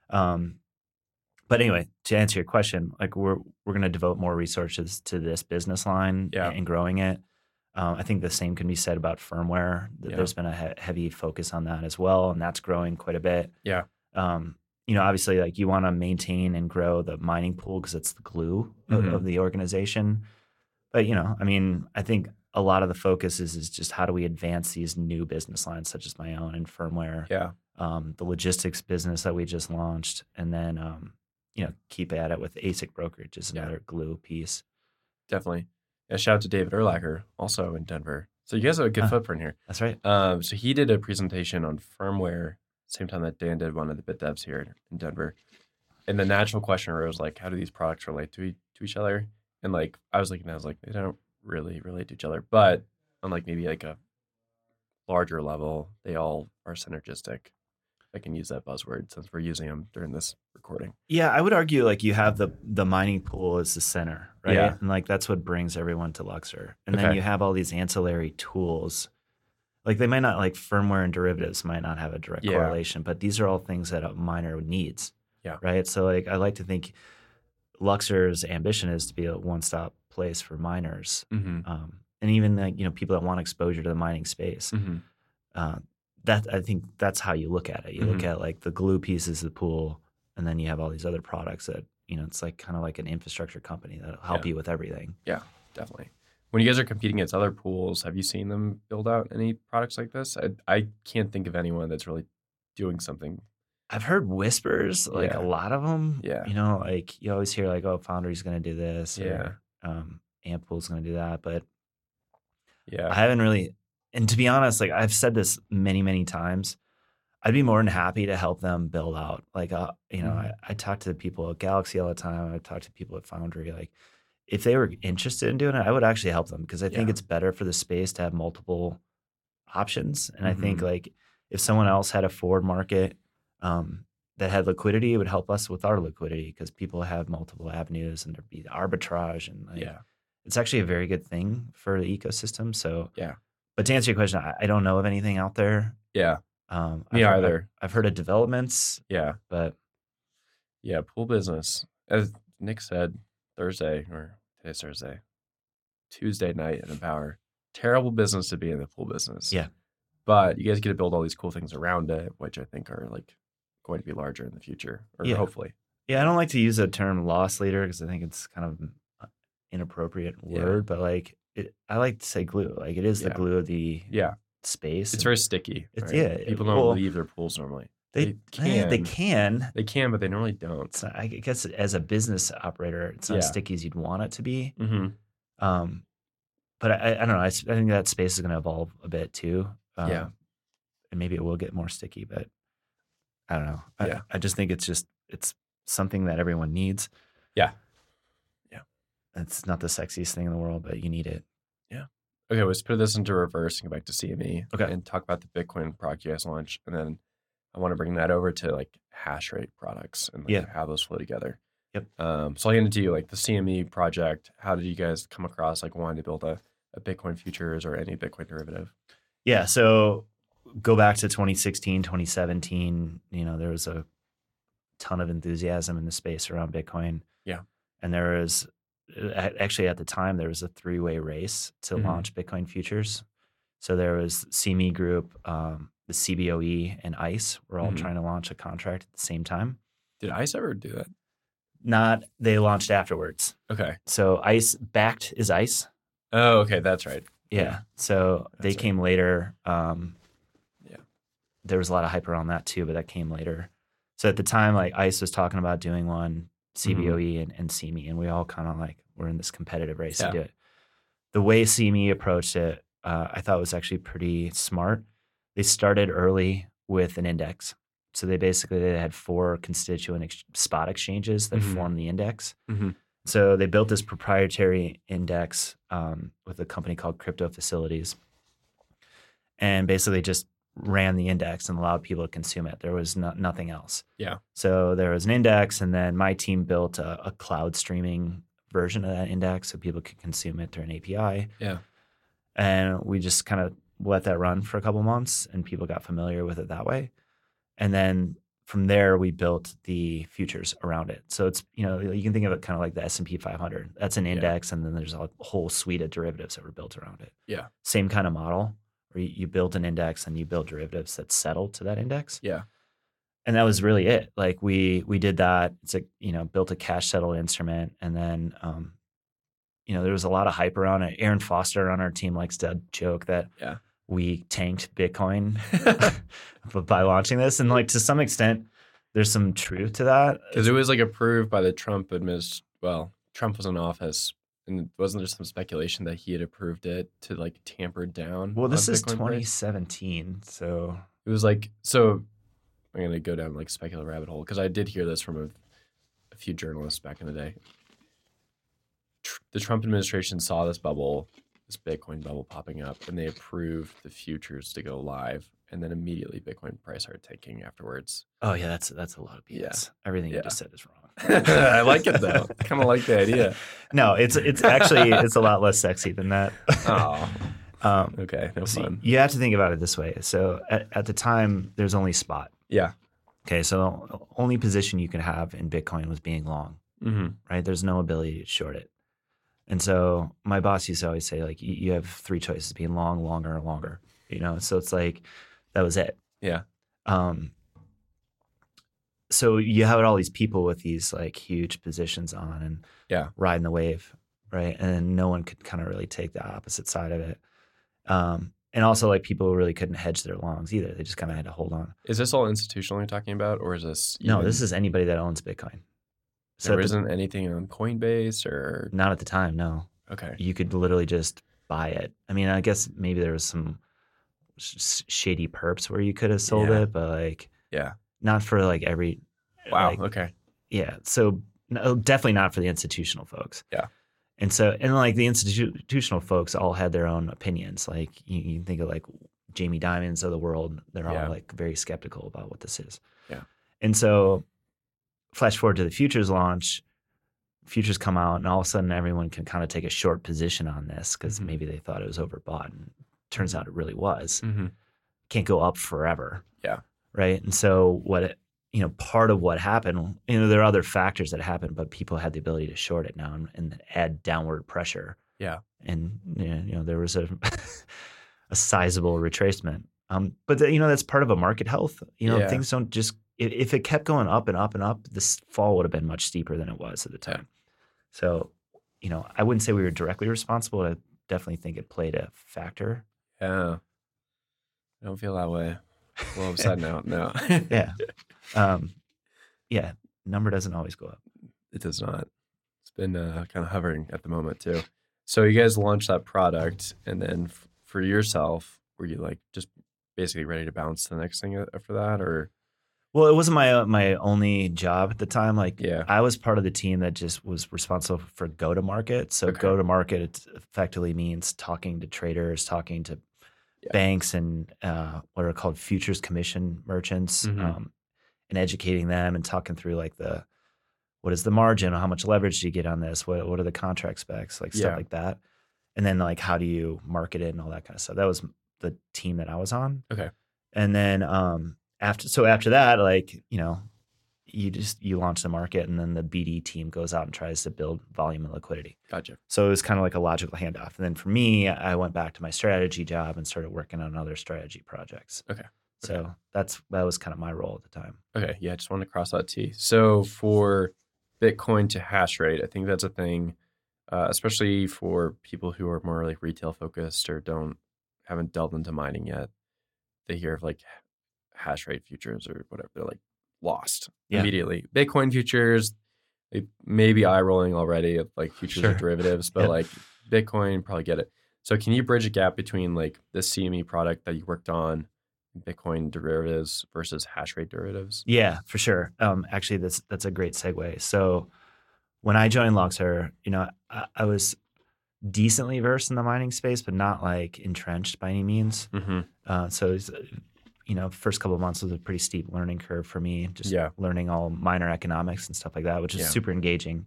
Um, but anyway, to answer your question, like we're we're going to devote more resources to this business line Yeah. and growing it. Um, I think the same can be said about firmware. Th- Yeah. There's been a he- heavy focus on that as well, and that's growing quite a bit. Yeah. Um, you know, obviously, like you want to maintain and grow the mining pool because it's the glue of, Mhm. of the organization. But you know, I mean, I think a lot of the focus is is just how do we advance these new business lines, such as my own and firmware, Yeah. um, the logistics business that we just launched, and then um, you know keep at it with A S I C brokerage is Yeah. another glue piece. Definitely. Yeah, shout out to David Erlacher, also in Denver. So you guys have a good Huh. footprint here. That's right. Um, so he did a presentation on firmware, same time that Dan did one of the bit devs here in Denver. And the natural question arose like, how do these products relate to, e- to each other? And like, I was looking, I was like, they don't really relate to each other. But on like maybe like a larger level, they all are synergistic. I can use that buzzword since we're using them during this recording. Yeah, I would argue like you have the the mining pool as the center, right? Yeah. And like that's what brings everyone to Luxor. And then Okay. you have all these ancillary tools. Like they might not like firmware and derivatives might not have a direct Yeah. correlation, but these are all things that a miner needs. Yeah. Right. So like I like to think Luxor's ambition is to be a one-stop place for miners. Mm-hmm. Um, and even like, you know, people that want exposure to the mining space. Mm-hmm. Uh, that I think that's how you look at it. You look Mhm. at like the glue pieces of the pool, and then you have all these other products that, you know, it's like kind of like an infrastructure company that'll help Yeah. you with everything. Definitely. When you guys are competing against other pools, have you seen them build out any products like this? I, I can't think of anyone that's really doing something. I've heard whispers, like Yeah. a lot of them. Yeah. You know, like you always hear like, oh, Foundry's going to do this, Yeah. or um, Amppool's going to do that, but Yeah. I haven't really. And to be honest, like I've said this many, many times, I'd be more than happy to help them build out. Like, uh, you know, Mhm. I, I talk to the people at Galaxy all the time. I talk to people at Foundry. Like, if they were interested in doing it, I would actually help them because I think Yeah. it's better for the space to have multiple options. And I think Mhm. like if someone else had a forward market um, that had liquidity, it would help us with our liquidity because people have multiple avenues and there'd be arbitrage and like, Yeah. it's actually a very good thing for the ecosystem. So Yeah. But to answer your question, I, I don't know of anything out there. Yeah. Um, Me I've heard, either. I've heard of developments, Yeah. but Yeah. Pool business. As Nick said, Thursday or today's Thursday, Tuesday night at Empower. Terrible business to be in the pool business. Yeah. But you guys get to build all these cool things around it, which I think are like going to be larger in the future, or Yeah. hopefully. yeah, I don't like to use the term loss leader because I think it's kind of an inappropriate Yeah. word. But like, it, I like to say glue. Like it is the Yeah. glue of the Yeah. space. It's and very sticky. It's- right? yeah, People don't well, leave their pools normally. they, they eh, they can. can. They can, but they normally don't. It's not, I guess as a business operator, it's not Yeah. as sticky as you'd want it to be. Mm-hmm. Um, but I, I don't know. I, s- I think that space is going to evolve a bit too. Um, Yeah. And maybe it will get more sticky, but I don't know. I, Yeah. I just think it's just, it's something that everyone needs. Yeah. Yeah. It's not the sexiest thing in the world, but you need it. Okay, let's put this into reverse and go back to C M E. Okay. And talk about the Bitcoin product you guys launched. And then I want to bring that over to like hash rate products and like Yeah. how those flow together. Yep. Um, so I'll get into you, like the C M E project. How did you guys come across like wanting to build a, a Bitcoin futures or any Bitcoin derivative? Yeah. So go back to twenty sixteen, twenty seventeen, you know, there was a ton of enthusiasm in the space around Bitcoin. Yeah. And there was actually at the time, there was a three way race to Mhm. launch Bitcoin futures. So there was C M E Group, um, the C B O E, and ICE were all Mhm. trying to launch a contract at the same time. Did ICE ever do that? Not, they launched afterwards. Okay. So ICE backed is ICE. Oh, okay. That's right. Yeah. Yeah. So they That's right. came later. Um, Yeah. There was a lot of hype around that too, but that came later. So at the time, like ICE was talking about doing one, C B O E and, and C M E, and we all kind of like were in this competitive race Yeah. to do it. The way C M E approached it, uh, I thought was actually pretty smart. They started early with an index. So they basically they had four constituent ex- spot exchanges that Mhm. formed the index. Mhm. So they built this proprietary index um, with a company called Crypto Facilities, and basically just ran the index and allowed people to consume it. There was no, nothing else. Yeah. So there was an index, and then my team built a, a cloud streaming version of that index so people could consume it through an A P I. Yeah. And we just kind of let that run for a couple months, and people got familiar with it that way. And then from there, we built the futures around it. So it's, you know, you can think of it kind of like the S and P five hundred. That's an Yeah. index, and then there's a whole suite of derivatives that were built around it. Yeah. Same kind of model where you, you build an index and you build derivatives that settle to that index. Yeah. And that was really it. Like we we did that. It's a, you know, built a cash settled instrument, and then um, you know, there was a lot of hype around it. Aaron Foster on our team likes to joke that Yeah. we tanked Bitcoin but by launching this, and like to some extent, there's some truth to that. Because it was like approved by the Trump administration. Well, Trump was in office, and wasn't there some speculation that he had approved it to like tamper down? Well, this on is Bitcoin price? twenty seventeen, so It was like, so I'm going to go down like speculative rabbit hole because I did hear this from a, a few journalists back in the day. Tr- the Trump administration saw this bubble this Bitcoin bubble popping up, and they approved the futures to go live, and then immediately Bitcoin price started tanking afterwards. Oh yeah, that's that's a lot of B S. Yeah. Everything yeah. you just said is wrong. I like it though. Kind of like the idea. No, it's it's actually it's a lot less sexy than that. Oh, um, okay, no so fun. You have to think about it this way. So at, at the time, there's only spot. Yeah. Okay, so the only position you can have in Bitcoin was being long. Mm-hmm. Right? There's no ability to short it. And so my boss used to always say, like, you, you have three choices: being long, longer, or longer. You know, so it's like that was it. Yeah. Um. So you have all these people with these like huge positions on and yeah, riding the wave, right? And no one could kind of really take the opposite side of it. Um, and also like people really couldn't hedge their longs either. They just kind of had to hold on. Is this all institutional you're talking about, or is this even... no? This is anybody that owns Bitcoin. So there isn't the... anything on Coinbase or not at the time. No. Okay. You could literally just buy it. I mean, I guess maybe there was some sh- shady perps where you could have sold yeah. it, but like yeah. not for like every. Wow. Like, okay. Yeah. So no, definitely not for the institutional folks. Yeah. And so, and like the institutional folks all had their own opinions. Like you, you think of like Jamie Dimons of the world, they're yeah. all like very skeptical about what this is. Yeah. And so flash forward to the futures launch, futures come out and all of a sudden everyone can kind of take a short position on this because mm-hmm. maybe they thought it was overbought and turns out it really was. Mm-hmm. Can't go up forever. Yeah. Right. And so what it, you know, part of what happened, you know, there are other factors that happened, but people had the ability to short it now and, and add downward pressure. Yeah. And, you know, there was a a sizable retracement. Um, but, the, you know, that's part of a market health. You know, yeah. things don't just, if it kept going up and up and up, this fall would have been much steeper than it was at the time. Yeah. So, you know, I wouldn't say we were directly responsible. I definitely think it played a factor. Yeah. I don't feel that way. Well, upside now, no. yeah. Um, yeah. Number doesn't always go up. It does not. It's been uh, kind of hovering at the moment too. So you guys launched that product, and then f- for yourself, were you like just basically ready to bounce to the next thing after that, or? Well, it wasn't my uh, my only job at the time. Like, yeah. I was part of the team that just was responsible for go to market. So okay. go to market it effectively means talking to traders, talking to yeah. banks, and uh, what are called futures commission merchants, mm-hmm. um, and educating them and talking through like the what is the margin, how much leverage do you get on this, what what are the contract specs, like stuff yeah. like that, and then like how do you market it and all that kind of stuff. That was the team that I was on. Okay, and then. Um, After so after that, like, you know, you just you launch the market and then the B D team goes out and tries to build volume and liquidity. Gotcha. So it was kind of like a logical handoff. And then for me, I went back to my strategy job and started working on other strategy projects. Okay. So okay. that's that was kind of my role at the time. Okay. Yeah, I just wanted to cross that T. So for Bitcoin to hash rate, I think that's a thing, uh, especially for people who are more like retail focused or don't haven't delved into mining yet. They hear of like hash rate futures or whatever, they're like lost yeah. immediately. Bitcoin futures, they may be eye rolling already of like futures sure. or derivatives, but yep. like Bitcoin, probably get it. So can you bridge a gap between like the C M E product that you worked on, Bitcoin derivatives versus hash rate derivatives? Yeah, for sure. Um, actually, that's that's a great segue. So when I joined Luxor, you know, I, I was decently versed in the mining space, but not like entrenched by any means. Mm-hmm. Uh, so it's you know, first couple of months was a pretty steep learning curve for me, just yeah. learning all minor economics and stuff like that, which is yeah. super engaging.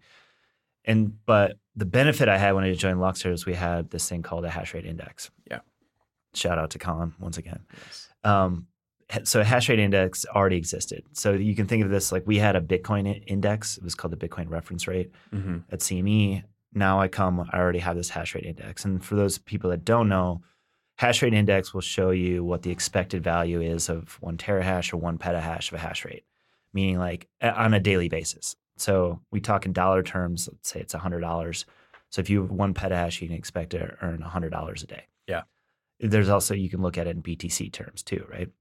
And but the benefit I had when I joined Luxor is we had this thing called a hash rate index. Yeah. Shout out to Colin once again. Yes. Um, so a hash rate index already existed. So you can think of this like we had a Bitcoin index. It was called the Bitcoin reference rate mm-hmm. at C M E. Now I come, I already have this hash rate index. And for those people that don't know, hash rate index will show you what the expected value is of one terahash or one petahash of a hash rate, meaning like on a daily basis. So we talk in dollar terms, let's say it's one hundred dollars. So if you have one petahash, you can expect to earn one hundred dollars a day. Yeah. There's also, you can look at it in B T C terms too, right?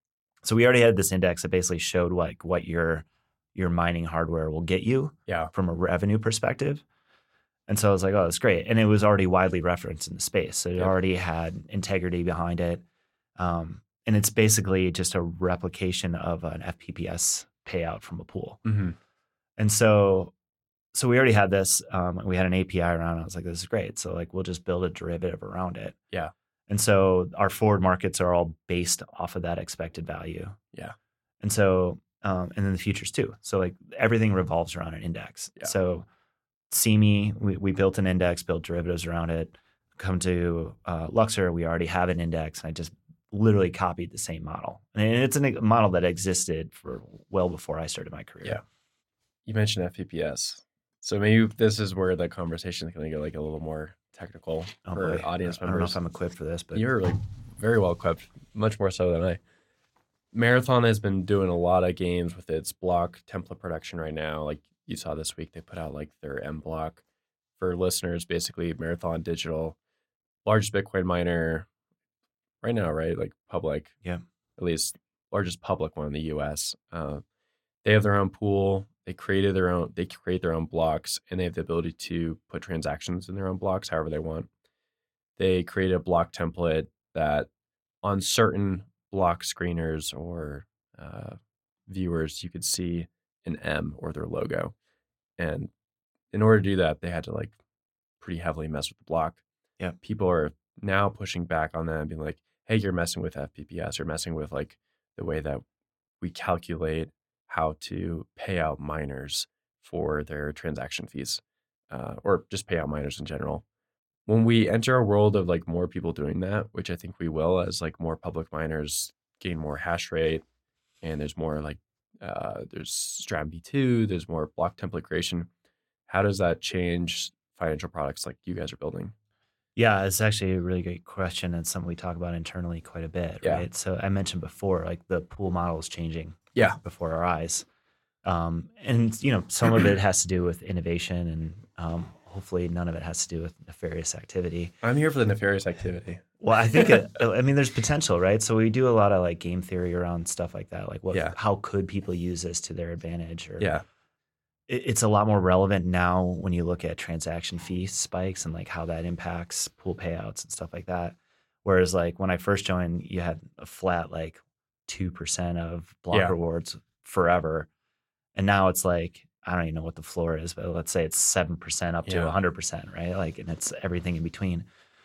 So we already had this index that basically showed like what your your mining hardware will get you yeah. from a revenue perspective. And so I was like, oh, that's great. And it was already widely referenced in the space. So it yep. already had integrity behind it. Um, and it's basically just a replication of an F P P S payout from a pool. Mm-hmm. And so so we already had this. Um, we had an A P I around it. I was like, this is great. So like we'll just build a derivative around it. Yeah. And so our forward markets are all based off of that expected value. Yeah. And so, um, and then the futures too. So like everything revolves around an index. Yeah. So C M E, we, we built an index, built derivatives around it. Come to uh, Luxor, we already have an index, and I just literally copied the same model. And it's a model that existed for well before I started my career. Yeah. You mentioned F P P S. So maybe this is where the conversation is going to get like a little more technical oh for boy. audience I members. don't know if I'm equipped for this, but You're like very well equipped, much more so than I. Marathon has been doing a lot of games with its block template production right now. Like you saw this week, they put out like their M block. For listeners, basically Marathon Digital, largest Bitcoin miner right now, right? Like public, yeah, at least largest public one in the U S. Uh, they have their own pool. They created their own, they create their own blocks, and they have the ability to put transactions in their own blocks however they want. They created a block template that on certain block screeners or uh, viewers, you could see an M or their logo. And in order to do that, they had to like pretty heavily mess with the block. Yeah. People are now pushing back on that and being like, hey, you're messing with F P P S, you're messing with like the way that we calculate how to pay out miners for their transaction fees, uh, or just pay out miners in general. When we enter a world of like more people doing that, which I think we will, as like more public miners gain more hash rate, and there's more like uh, there's Stratum V two, there's more block template creation. How does that change financial products like you guys are building? Yeah, it's actually a really great question, and something we talk about internally quite a bit, Yeah. right? So I mentioned before, like the pool model is changing Yeah. before our eyes. Um, and, you know, some of it has to do with innovation, and um, hopefully none of it has to do with nefarious activity. I'm here for the nefarious activity. Well, I think, it, I mean, there's potential, right? So we do a lot of like game theory around stuff like that. Like what, Yeah. how could people use this to their advantage? Or Yeah. it's a lot more relevant now when you look at transaction fee spikes and like how that impacts pool payouts and stuff like that. Whereas like when I first joined, you had a flat like two percent of block Yeah. rewards forever. And now it's like, I don't even know what the floor is, but let's say it's seven percent up to Yeah. one hundred percent, right? Like, and it's everything in between.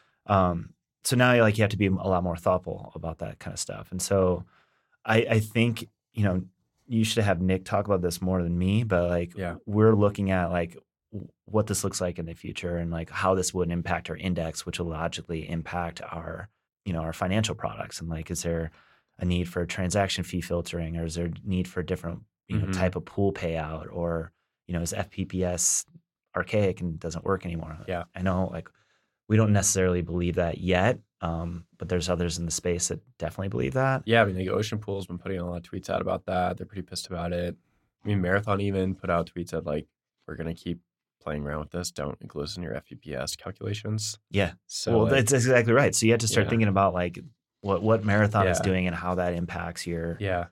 Um, so now like you have to be a lot more thoughtful about that kind of stuff. And so I, I think, you know, you should have Nick talk about this more than me, but like Yeah. we're looking at like w- what this looks like in the future and like how this would impact our index, which will logically impact our, you know, our financial products. And like, is there a need for transaction fee filtering, or is there a need for a different, you know, Mhm. type of pool payout, or, you know, is F P P S archaic and doesn't work anymore? Yeah. I know like we don't necessarily believe that yet. Um, but there's others in the space that definitely believe that. Yeah, I mean, like Ocean Pool's been putting a lot of tweets out about that. They're pretty pissed about it. I mean, Marathon even put out tweets that like, we're going to keep playing around with this. Don't include this in your F P P S calculations. Yeah. So well, like, that's exactly right. So you have to start Yeah. thinking about like what, what Marathon is Yeah. doing and how that impacts your, yeah,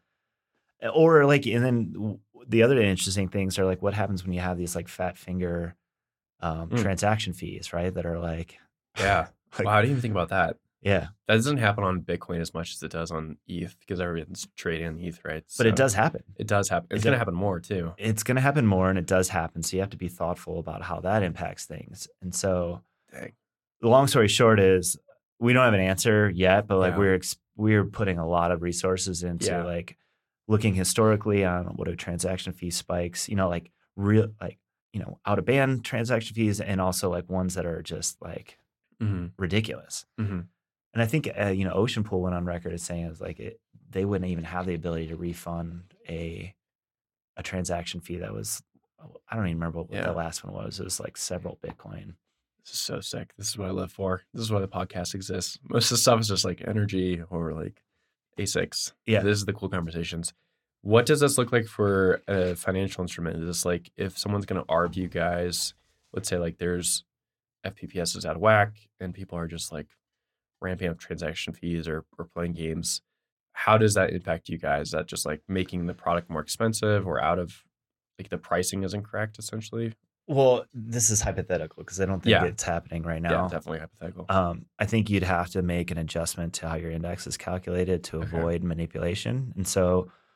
or like, and then w- the other interesting things are like what happens when you have these like fat finger um, Mm. transaction fees, right? That are like, yeah. like, Wow, I didn't even think about that. yeah, That doesn't happen on Bitcoin as much as it does on E T H because everyone's trading on E T H, right? but it So does happen. It does happen. It's It going to does. happen more too. It's going to happen more, and it does happen. So you have to be thoughtful about how that impacts things. And so Dang. the long story short is we don't have an answer yet, but like Yeah. we're ex- we're putting a lot of resources into Yeah. like looking historically on what are transaction fee spikes, you know, like real like you know out of band transaction fees, and also like ones that are just like Mm-hmm. ridiculous. Mm-hmm. And I think uh, you know Ocean Pool went on record as saying it was like it, they wouldn't even have the ability to refund a a transaction fee that was I don't even remember what Yeah. the last one was. It was like several Bitcoin. This is so sick. This is what I live for. This is why the podcast exists. Most of the stuff is just like energy or like A SICs. Yeah. This is the cool conversations. What does this look like for a financial instrument? Is this like if someone's going to arb you guys, let's say like there's F P P S is out of whack and people are just like ramping up transaction fees or, or playing games. How does that impact you guys? Is that just like making the product more expensive or out of like the pricing isn't correct essentially? Well, this is hypothetical because I don't think Yeah. it's happening right Yeah, now. definitely hypothetical. Um, I think you'd have to make an adjustment to how your index is calculated to Okay. avoid manipulation. And so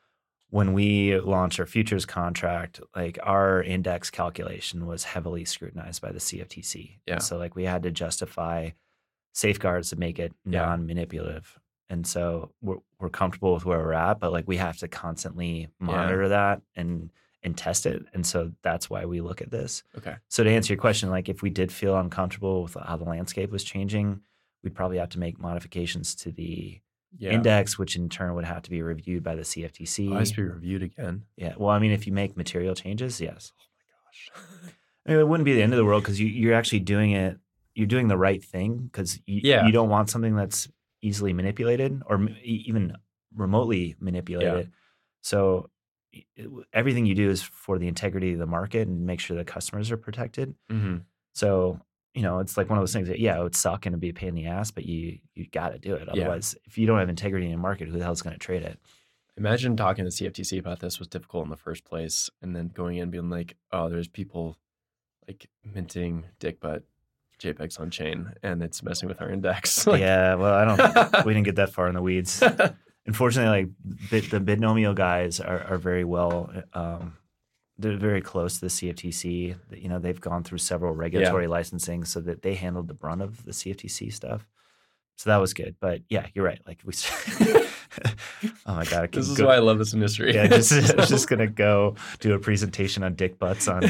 when we launched our futures contract, like our index calculation was heavily scrutinized by the C F T C. Yeah. So like we had to justify safeguards to make it Yeah. non-manipulative. And so we're, we're comfortable with where we're at, but like we have to constantly monitor that and and test it. And so that's why we look at this. Okay. So to answer your question, like if we did feel uncomfortable with how the landscape was changing, we'd probably have to make modifications to the Yeah. index, which in turn would have to be reviewed by the C F T C. Oh, it has to be reviewed again. Yeah. Well, I mean, if you make material changes, yes. Oh my gosh. I mean, it wouldn't be the end of the world because you, you're actually doing it. You're doing the right thing because you, Yeah. you don't want something that's easily manipulated or m- e- even remotely manipulated. So it, everything you do is for the integrity of the market and make sure the customers are protected. Mm-hmm. So, you know, it's like one of those things that, yeah, it would suck and it'd be a pain in the ass, but you you got to do it. Yeah. Otherwise, if you don't have integrity in the market, who the hell's going to trade it? Imagine talking to C F T C about this was difficult in the first place, and then going in and being like, "Oh, there's people like minting dick butt JPEGs on chain, and it's messing with our index." Like, Yeah, well, I don't. We didn't get that far in the weeds. Unfortunately, like bit, the Binomial guys are, are very well. Um, they're very close to the C F T C. You know, they've gone through several regulatory licensing, so that they handled the brunt of the C F T C stuff. So that was good. But yeah, you're right. Like we. Oh my god! I this is go, why I love this industry. Yeah, just, I was just gonna go do a presentation on dick butts on.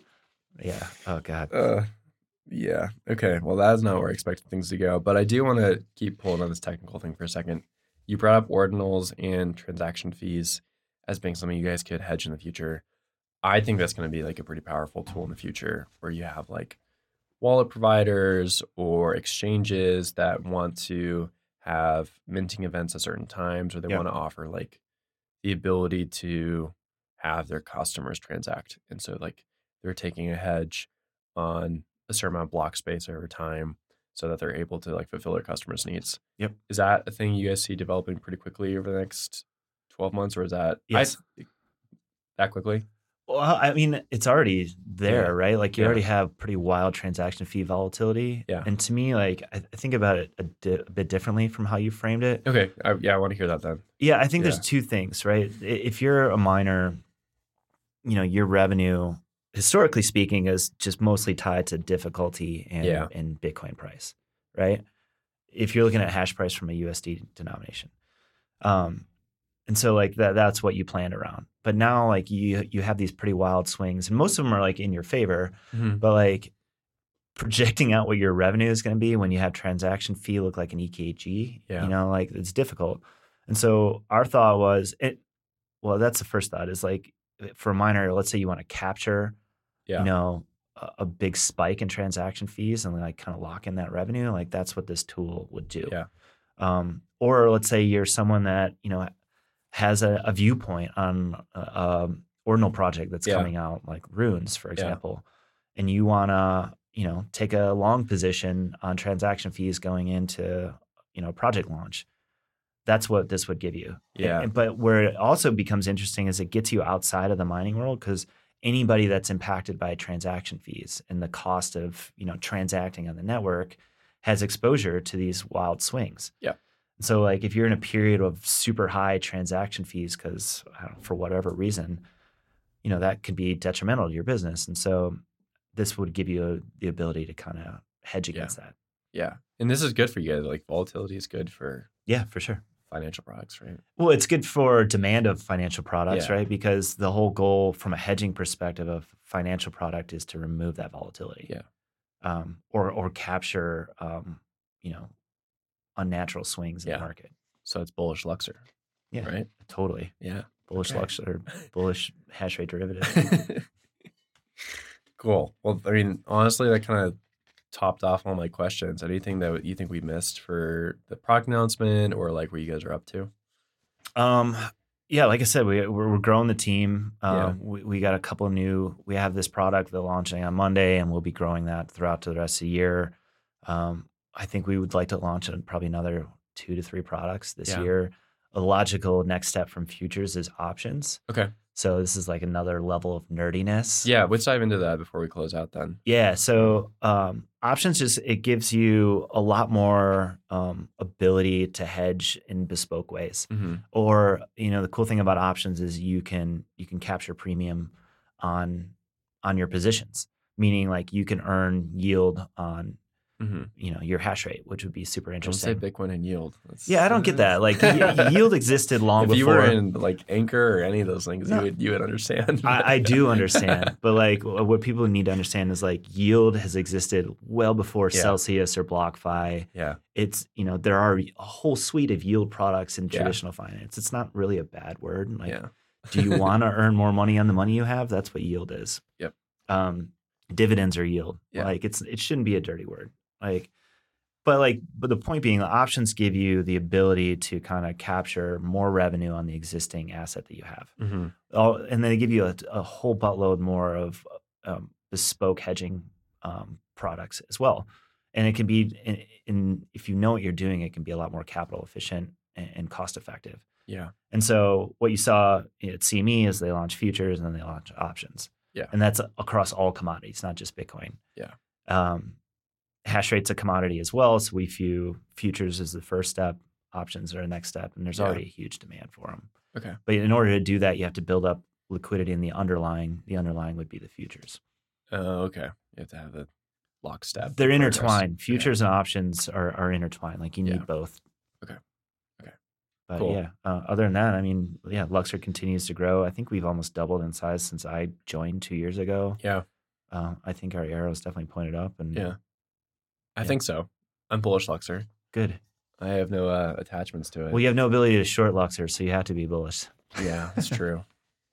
Yeah. Oh god. Uh, yeah. Okay. Well, that's not where I expected things to go. But I do want to keep pulling on this technical thing for a second. You brought up ordinals and transaction fees as being something you guys could hedge in the future. I think that's going to be like a pretty powerful tool in the future where you have like wallet providers or exchanges that want to have minting events at certain times, or they Yeah. want to offer like the ability to have their customers transact. And so like they're taking a hedge on a certain amount of block space over time so that they're able to like fulfill their customers' needs. Yep. Is that a thing you guys see developing pretty quickly over the next twelve months, or is that Yes. I, that quickly? Well, I mean, it's already there, Yeah. right? Like you Yeah. already have pretty wild transaction fee volatility. Yeah. And to me, like I, I think about it a, di- a bit differently from how you framed it. Okay. I, yeah, I want to hear that then. Yeah, I think there's Yeah. two things, right? I- If you're a miner, you know, your revenue, historically speaking, is just mostly tied to difficulty and, Yeah. and Bitcoin price, right? If you're looking at hash price from a U S D denomination. Um, and so like that that's what you planned around. But now like you you have these pretty wild swings, and most of them are like in your favor, Mm-hmm. but like projecting out what your revenue is going to be when you have transaction fee look like an E K G, Yeah. you know, like it's difficult. And so our thought was it well, that's the first thought is like for a miner, let's say you want to capture, Yeah. you know, a, a big spike in transaction fees and like kind of lock in that revenue, like that's what this tool would do. Yeah. Um, or let's say you're someone that, you know, has a, a viewpoint on a, um ordinal project that's Yeah. coming out, like Runes, for Yeah. example, and you want to, you know, take a long position on transaction fees going into, you know, project launch. That's what this would give you. Yeah. And- but where it also becomes interesting is it gets you outside of the mining world, because anybody that's impacted by transaction fees and the cost of, you know, transacting on the network has exposure to these wild swings. Yeah. So like if you're in a period of super high transaction fees because for whatever reason, you know, that could be detrimental to your business. And so this would give you the ability to kind of hedge against that. Yeah. And this is good for you guys. Like volatility is good for Yeah, for sure. financial products, right? Well, it's good for demand of financial products, Yeah. right? Because the whole goal from a hedging perspective of financial product is to remove that volatility. Yeah. Um, or or capture, um, you know, unnatural swings in Yeah. the market. So it's bullish Luxor, Yeah, right? totally. Yeah. Bullish Okay. Lux or bullish hash rate derivative. Cool. Well, I mean, honestly, that kind of topped off all my questions. Anything that you think we missed for the product announcement, or like what you guys are up to? Um, yeah, like I said, we we're, we're growing the team. Um, Yeah. we, we got a couple of new. We have this product that's launching on Monday, and we'll be growing that throughout to the rest of the year. Um, I think we would like to launch probably another two to three products this Yeah. year. A logical next step from futures is options. Okay. So this is like another level of nerdiness. Yeah, let's dive into that before we close out then. Yeah. So um, options just it gives you a lot more um, ability to hedge in bespoke ways. Mm-hmm. Or you know the cool thing about options is you can you can capture premium on on your positions, meaning like you can earn yield on Mm-hmm. you know your hash rate, which would be super Don't interesting. say Bitcoin and yield. That's, Yeah, I don't get that. Like y- yield existed long if before. you were in like Anchor or any of those things, No. you would you would understand. I, I do understand, but like what people need to understand is like yield has existed well before Yeah. Celsius or BlockFi. yeah, It's you know there are a whole suite of yield products in Yeah. traditional finance. It's not really a bad word. Like, yeah, do you want to earn more money on the money you have? That's what yield is. Yep. Um, dividends are yield. Yeah. Like it's it shouldn't be a dirty word. Like, but like, but the point being, the options give you the ability to kind of capture more revenue on the existing asset that you have. mm-hmm. Oh, and they give you a, a whole buttload more of um, bespoke hedging um, products as well. And it can be, in, in if you know what you're doing, it can be a lot more capital efficient and, and cost effective. yeah, And so what you saw at C M E is they launch futures and then they launch options. Yeah. And that's across all commodities, not just Bitcoin. Yeah. Um, hash rate's a commodity as well. So we view futures as the first step, options are the next step, and there's Yeah. already a huge demand for them. Okay. But in order to do that, you have to build up liquidity in the underlying. The underlying would be the futures. Uh, okay. You have to have the lockstep. They're progress. intertwined. Futures and options are, are intertwined. Like you need Yeah. both. Okay. Okay. But Cool. yeah, uh, other than that, I mean, yeah, Luxor continues to grow. I think we've almost doubled in size since I joined two years ago. Yeah. Uh, I think our arrows definitely pointed up. And Yeah. I Yeah. think so. I'm bullish Luxor. good. I have no uh, attachments to it. Well, you have no ability to short Luxor, so you have to be bullish. Yeah, that's true.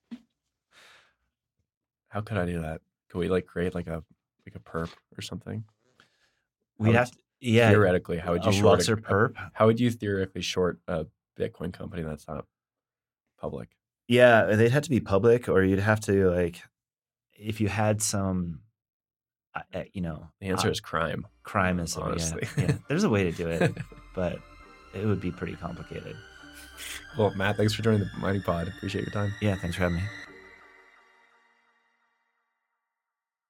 How could I do that? Could we like create like a like a perp or something? We would- have to, yeah, Theoretically, how would you a short Luxor a, perp. How would you theoretically short a Bitcoin company that's not public? Yeah, they'd have to be public, or you'd have to like, if you had some, uh, uh, you know, The answer uh, is crime. crime is honestly. Yeah, yeah. There's a way to do it, but it would be pretty complicated. Well, Matt, thanks for joining the Mining Pod. Appreciate your time. Yeah, thanks for having me.